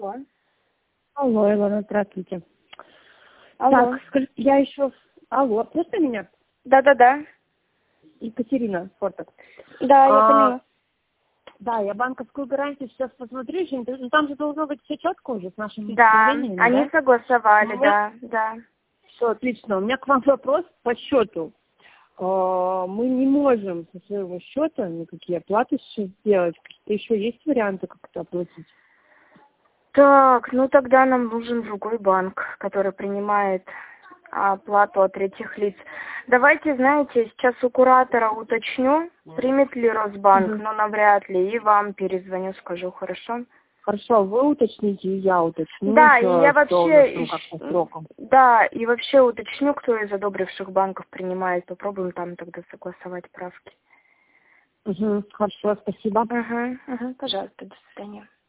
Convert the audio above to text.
Алло. Алло, Илона, здравствуйте. Алло. Так, скажите, я еще... Алло, слышно меня? Да. Екатерина Форток. Да, я поняла. Да, я банковскую гарантию сейчас посмотрю, еще, ну, там же должно быть все четко уже с нашими Да, представлениями, они да? согласовали, У меня- да. Все, отлично. У меня к вам вопрос по счету. Мы не можем со своего счета никакие оплаты сейчас сделать. Какие-то еще есть варианты, как это оплатить? Так, ну тогда нам нужен другой банк, который принимает оплату от третьих лиц. Давайте, знаете, сейчас у куратора уточню, примет ли Росбанк, но навряд ли, и вам перезвоню, скажу, хорошо? Хорошо, вы уточните, и я уточню. Да, и я что у вообще, нас, как по срокам. да, и вообще уточню, кто из одобривших банков принимает, попробуем там тогда согласовать правки. Хорошо, спасибо. Пожалуйста, до свидания.